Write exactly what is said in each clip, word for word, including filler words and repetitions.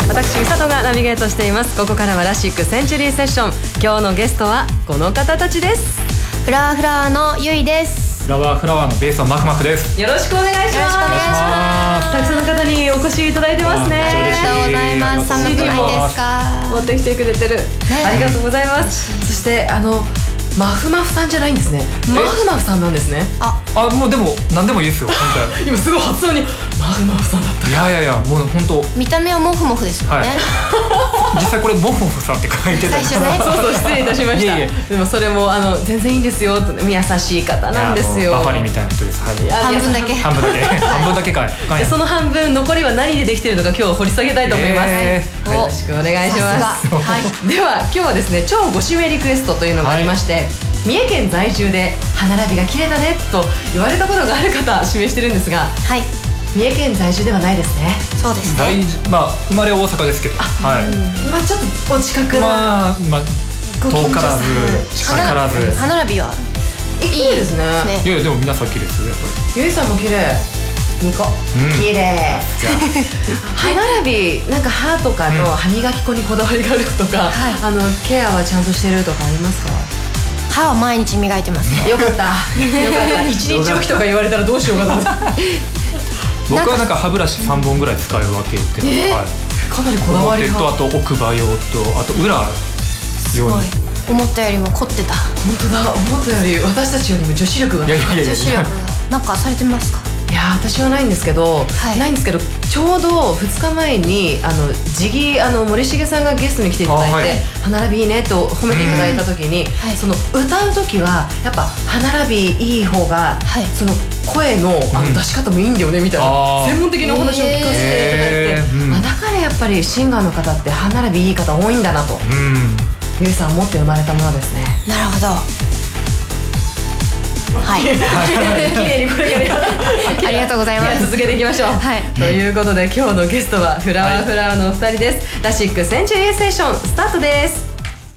私美里がナビゲートしています。ここからはラシックセンチュリーセッション。今日のゲストはこの方たちです。 フラワーフラワーのゆいです。 フラワーフラワーのベースはマフマフです。 よろしくお願いします。 よろしくお願いします。 たくさんの方にお越しいただいてますね。 ありがとうございます。寒くないですか？ 持ってきてくれてる、ね、ありがとうございます。そしてあのマフマフさんじゃないんですね。マフマフさんなんですね。 あ、あ、もうでも何でもいいですよ。本当今すごい発音にマフマフさんだった。 いやいやいや、もう本当見た目はモフモフですよね、 はい、実際これモフモフさんって書いてた。 最初ねそうそう、失礼いたしました。いえいえ、でもそれもあの全然いいんですよ。優しい方なんですよ。 バファリンみたいな人です。はい、 半分だけ半分だけ半分だけかい。 その半分残りは何でできているのか今日掘り下げたいと思います、えー、よろしくお願いします。はい、では今日はですね、超ご指名リクエストというのがありまして、はい、三重県在住で歯並びが綺麗だねと言われたことがある方指名してるんですが、はい、三重県在住ではないですね。 そうですね。 まあ生まれは大阪ですけど、はい、 まあちょっとお近くな、 まあ、まあ、遠からず近からず。 歯並びはいいですね。 いやいや、でも皆さん綺麗ですよやっぱり。ゆいさんも綺麗。にこ、うん、綺麗。歯並び、なんか歯とかの歯磨き粉にこだわりがあるとか、うん、あのケアはちゃんとしてるとかありますか？ 歯は毎日磨いてますね。 よかったよかった一日おきとか言われたらどうしようかな僕はなんか歯ブラシさんぼんぐらい使うわけっていうのは、 えー、かなりこだわりが。 とあと奥歯用とあと裏用に。 思ったよりも凝ってた。 本当だ、思ったより私たちよりも女子力が。 いやいやいや、 女子力なんかされてますか？ いや私はないんですけど、はい、ないんですけど、ちょうどふつかまえにあのジギあの森重さんがゲストに来ていただいて、はい、歯並びいいねと褒めていただいた時に、はい、その歌う時はやっぱ歯並びいい方が、はい、その声の、あの出し方もいいんだよねみたいな、うん、専門的なお話を聞かせていただいて、えーうん、あだからやっぱりシンガーの方って歯並びいい方多いんだなと、うん、ゆいさん持って生まれたものですね。 なるほど。はい、綺麗にこれからありがとうございます。 続けていきましょう、はい、ということで今日のゲストはフラワーフラワーのお二人です、はい、ラシックセンチュリーセッションスタートです。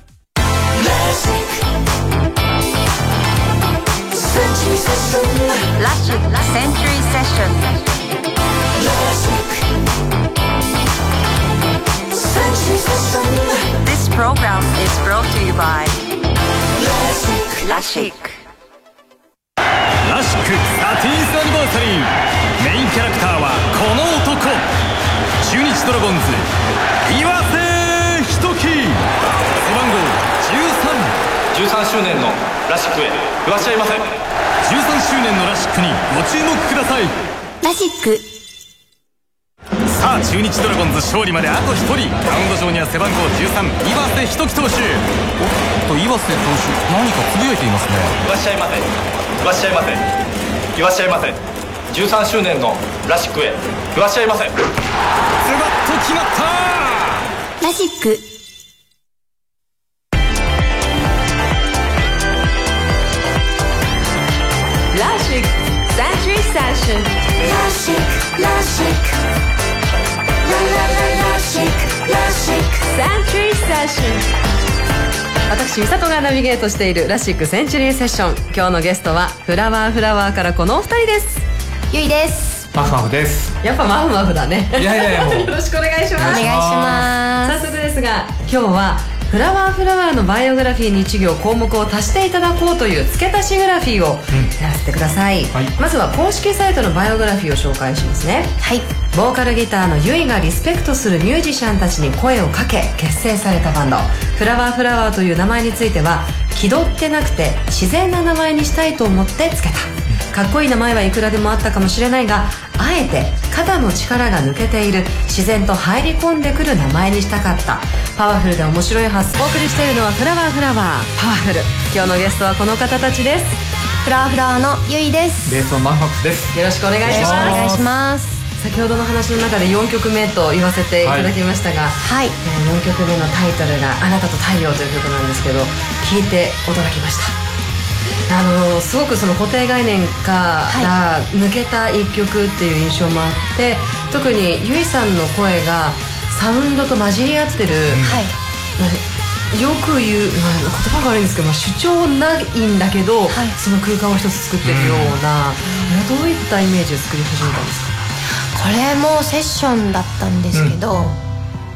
ラシックセンチュリーセッション。This program is brought to you by ラシック。 ラシックサティーンスアニバーサリー。メインキャラクターはこの男、中日ドラゴンズ岩瀬仁紀。背番号じゅうさん。 じゅうさんしゅうねんのラシックへいらっしゃいませ。 じゅうさんしゅうねんのラシックにご注目ください。 ラシック。 さあ中日ドラゴンズ勝利まであとひとり。マウンド上には背番号じゅうさん岩瀬仁紀投手。おっと岩瀬投手何かつぶやいていますね。 いらっしゃいませいらっしゃいませいらっしゃいませ。じゅうさんしゅうねんのラシックへいらっしゃいませ。ズバッと決まった。 ラシック。 ラシックセンチュリーセッション。 ラシックラシックララララシックラシックセンチュリーセッション。私美里がナビゲートしているラシックセンチュリーセッション。今日のゲストはフラワーフラワーからこのお二人です。 ゆいです。 マフマフです。 やっぱマフマフだね。 いやいやいやもうよろしくお願いします。 お願いします。 早速ですが今日はフラワーフラワーのバイオグラフィーにいち行項目を足していただこうという付け足しグラフィーをやらせてください、うんはい、まずは公式サイトのバイオグラフィーを紹介しますね。はい。ボーカルギターのゆいがリスペクトするミュージシャンたちに声をかけ結成されたバンド。フラワーフラワーという名前については気取ってなくて自然な名前にしたいと思って付けた。かっこいい名前はいくらでもあったかもしれないが、あえて肩の力が抜けている自然と入り込んでくる名前にしたかった。パワフルで面白い発想をお送りしているのはフラワーフラワーパワフル。今日のゲストはこの方たちです。 フラワーフラワーのゆいです。 ベースのマフマフです。 よろしくお願いします。 お願いします。 先ほどの話の中でよんきょくめと言わせていただきましたが、はい、えー、よんきょくめのタイトルがあなたと太陽という曲なんですけど、聴いて驚きました。あのすごくその固定概念から抜けた一曲っていう印象もあって、特にゆいさんの声がサウンドと混じり合ってる、はい、よく言う、まあ、言葉が悪いんですけど、まあ、主張ないんだけど、はい、その空間を一つ作ってるような、うん、どういったイメージを作り始めたんですか？ これもセッションだったんですけど、うん、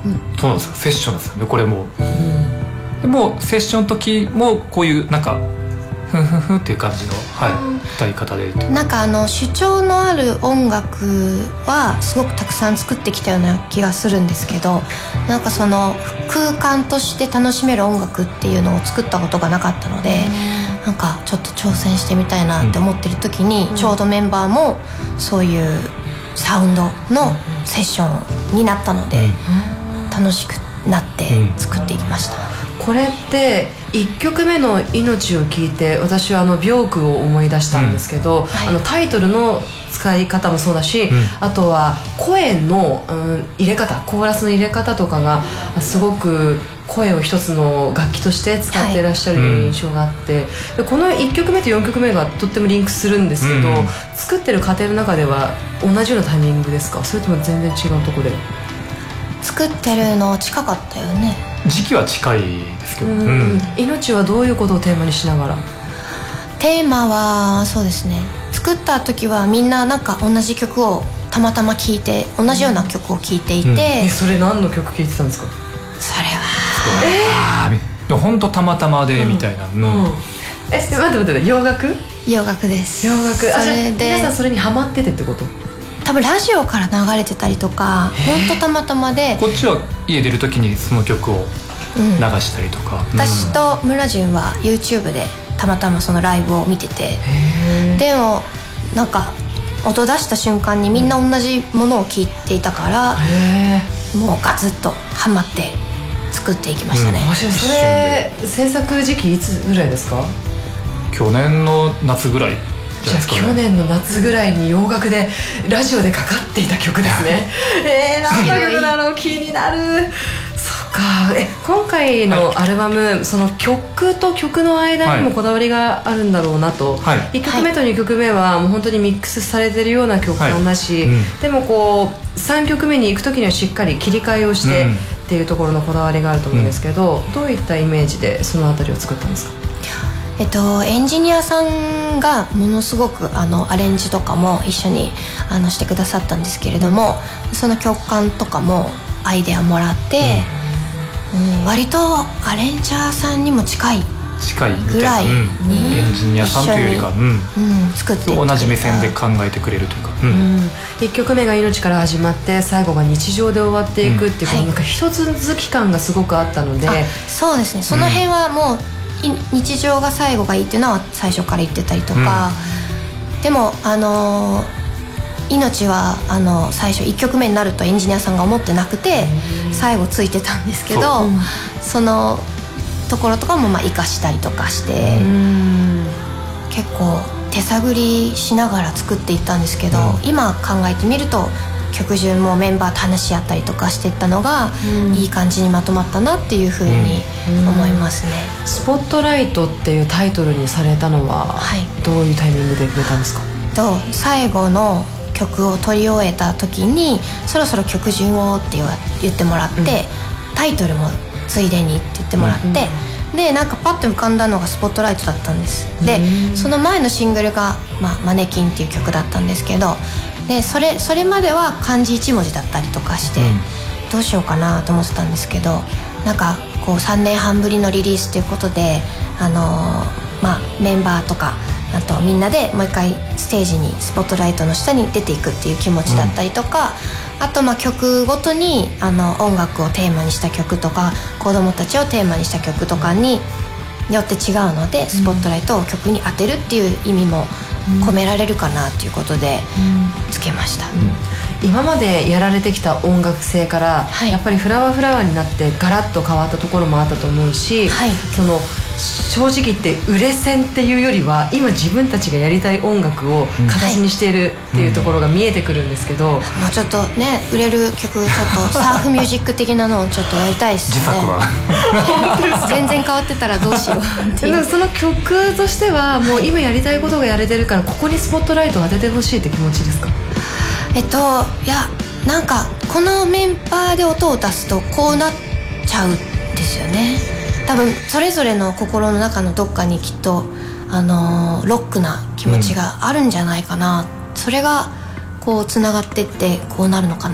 そうなんですよ、セッションですよねこれも、うん、でもセッションの時もこういうなんかふんふんふんっていう感じの、はい、歌い方でなんかあの主張のある音楽はすごくたくさん作ってきたような気がするんですけど、なんかその空間として楽しめる音楽っていうのを作ったことがなかったので、なんかちょっと挑戦してみたいなって思ってる時に、うん、ちょうどメンバーもそういうサウンドのセッションになったので、うん、楽しくなって作っていきました、 うん、これっていっきょくめの「命」を聞いて私はあの病句を思い出したんですけど、うんはい、あのタイトルの使い方もそうだし、うん、あとは声の、うん、入れ方、コーラスの入れ方とかがすごく声を一つの楽器として使っていらっしゃる印象があって、はいうん、でこのいっきょくめとよんきょくめがとってもリンクするんですけど、うん、作ってる過程の中では同じようなタイミングですか、それとも全然違うところで作ってるの近かったよね。 時期は近いですけど、うんうん、 命はどういうことをテーマにしながら？ テーマはそうですね、作った時はみんななんか同じ曲をたまたま聴いて、同じような曲を聴いていて、うんえそれ何の曲聴いてたんですか？ それはえー、本当たまたまでみたいな、うんうん、 え待って待って待って洋楽？ 洋楽です。 洋楽。あ、それで皆さんそれにハマっててってこと？ 多分ラジオから流れてたりとか、本当たまたまで。 こっちは家出る時にその曲を流したりとか、 うん、私と村淳は YouTube でたまたまそのライブを見てて、でもなんか音出した瞬間にみんな同じものを聴いていたから、もうガツッとハマって作っていきましたね、 うん、それ制作時期いつぐらいですか？ 去年の夏ぐらいじゃないですかね。 じゃあ去年の夏ぐらいに洋楽でラジオでかかっていた曲ですねえー、何だ曲だろう気になる。そうか。え今回のアルバム、はい、その曲と曲の間にもこだわりがあるんだろうなと、はい、いっきょくめとにきょくめはもう本当にミックスされてるような曲感だし、はいうん、でもこうさんきょくめに行く時にはしっかり切り替えをして、うん、っていうところのこだわりがあると思うんですけど、うん、どういったイメージでそのあたりを作ったんですか？ えっと、エンジニアさんがものすごくあのアレンジとかも一緒にあのしてくださったんですけれども、その曲感とかもアイデアもらって、うんうん、割とアレンジャーさんにも近い近いぐらいに、うん、 エンジニアさんというよりか、うんうん、作って同じ目線で考えてくれるというか、うんうん、いっきょくめが命から始まって最後が日常で終わっていくっていう、うん、なんか一つずつ期間がすごくあったので、 そうですね、その辺はもう、うん、日常が最後がいいっていうのは最初から言ってたりとか、うん、でもあのー、命はあの最初いっきょくめになるとエンジニアさんが思ってなくて、うん、最後ついてたんですけど、 そ,、うん、そのところとかもまあ生かしたりとかして、うん、結構手探りしながら作っていったんですけど、うん、今考えてみると曲順もメンバーと話し合ったりとかしていったのが、うん、いい感じにまとまったなっていうふうに思いますね、 うんうん、スポットライトっていうタイトルにされたのは、はい、どういうタイミングで出たんですか？ と最後の曲を取り終えた時にそろそろ曲順をって言ってもらって、うん、タイトルもついでにって言ってもらって、うん、でなんかパッと浮かんだのがスポットライトだったんです。で、うん、その前のシングルが、まあ、マネキンっていう曲だったんですけど、でそれ、それまでは漢字いち文字だったりとかして、うん、どうしようかなと思ってたんですけど、なんかこうさんねんはんぶりのリリースということで、あのーまあ、メンバーとかあとみんなでもう一回ステージにスポットライトの下に出ていくっていう気持ちだったりとか、うん、あとまあ曲ごとにあの音楽をテーマにした曲とか子供たちをテーマにした曲とかによって違うので、スポットライトを曲に当てるっていう意味も込められるかなっていうことでつけました、うんうん、 今までやられてきた音楽性から、はい、やっぱりフラワーフラワーになってガラッと変わったところもあったと思うし、はい、その正直言って売れ線っていうよりは今自分たちがやりたい音楽を形にしているっていうところが見えてくるんですけど、うん、もうちょっとね売れる曲ちょっとサーフミュージック的なのをちょっとやりたいですね。 自作は全然変わってたらどうしようっていう。 その曲としてはもう今やりたいことがやれてるからここにスポットライトを当ててほしいって気持ちですか？ えっといやなんかこのメンバーで音を出すとこうなっちゃうんですよね。多分それぞれの心の中のどっかにきっと、あのー、ロックな気持ちがあるんじゃないかな、うん、それがこうつながってってこうなるのかなって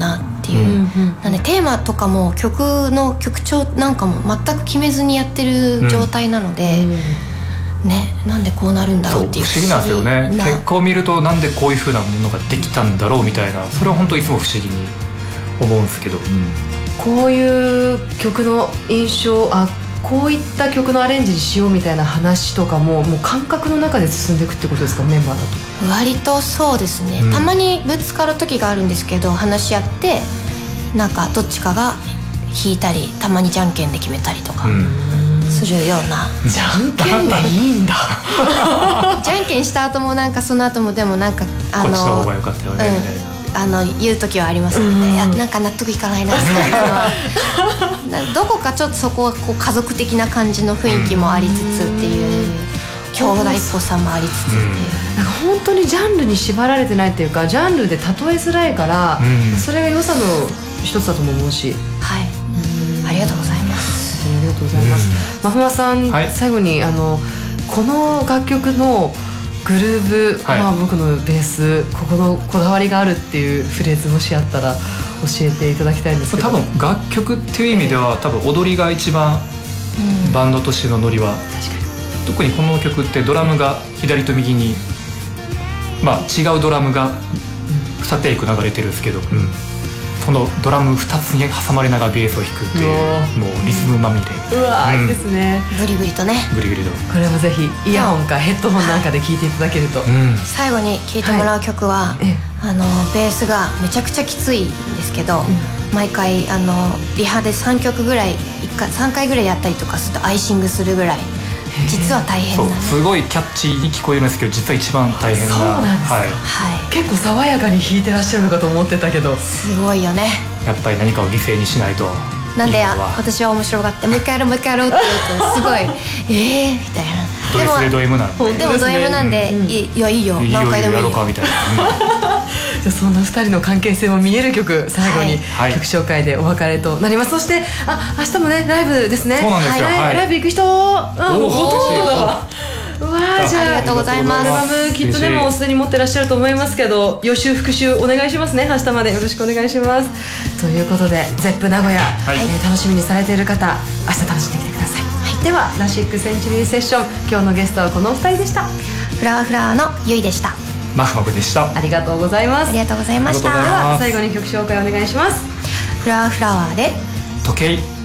っていう、うん、なんでテーマとかも曲の曲調なんかも全く決めずにやってる状態なので、うんね、なんでこうなるんだろうっていう不思議なんですよね。結果を見るとなんでこういう風なものができたんだろうみたいな、それは本当いつも不思議に思うんですけど、うん、 こういう曲の印象、あこういった曲のアレンジにしようみたいな話とかももう感覚の中で進んでいくってことですか、メンバーだと。 割とそうですね、うん、たまにぶつかる時があるんですけど、話し合ってなんかどっちかが弾いたり、たまにじゃんけんで決めたりとか、うんするような。 じゃんけんでいいんだじゃんけんした後もなんかその後もでもなんかあのこっちの方が良かったよね、 うん、あの言う時はありますので、うん、いやなんか納得いかないなみたいなどこかちょっとそこはこう家族的な感じの雰囲気もありつつっていう兄弟っぽさもありつつっていう、うん、 なんか本当にジャンルに縛られてないっていうか、ジャンルで例えづらいから、うん、それが良さの一つだとも思うし、 はい、ありがとうございます。 ありがとうございます。まふまさん、はい、最後にあのこの楽曲のグルーブ、はい、まあ、僕のベースここのこだわりがあるっていうフレーズもしあったら教えていただきたいんですけど。 多分楽曲っていう意味では、多分踊りが一番バンドとしてのノリは、うん、確かに特にこの曲ってドラムが左と右に、まあ、違うドラムがにテイク流れてるんですけど、うん、このドラムふたつに挟まれながらベースを弾くっていう、もうリズムまみれ、 うわー、 うん、 いいですね。 ブリブリとね、 ブリブリと。 これもぜひイヤホンかヘッドホンなんかで聴いていただけると、うん、 最後に聴いてもらう曲は、はい、あのベースがめちゃくちゃきついんですけど、うん、毎回あのリハでさんきょくぐらいいっかいさんかいぐらいやったりとかするとアイシングするぐらい実は大変な、ね、 そうすごいキャッチーに聞こえるんですけど、実は一番大変な。 そうなんですか、はいはい、結構爽やかに弾いてらっしゃるのかと思ってたけど、 すごいよね。 やっぱり何かを犠牲にしないと。 なんで私は面白がってもう一回やろうもう一回やろうって言うとすごいえーみたいな。 ド S でド M なんで。 でもド M なんで、うん、いやいいよ、何回でもいいよ、やろうかみたいな。 じゃあそんなふたりの関係性も見える曲、最後に曲紹介でお別れとなります。そしてあ明日もねライブですね。 そうなんですよ、 はいはい、ライブ行く人、うん、ほとんどだ。うわー、じゃあありがとうございます。 アルバムきっとでもすでに持ってらっしゃると思いますけど、予習復習お願いしますね。明日までよろしくお願いします。ということでゼップ名古屋、はい、えー、楽しみにされている方、明日楽しんできてください、はい、ではラシックセンチュリーセッション、今日のゲストはこのお二人でした。 フラワーフラワーのゆいでした。 マフマフでした。 ありがとうございます。 ありがとうございました。 では最後に曲紹介お願いします。 フラワーフラワーで時計。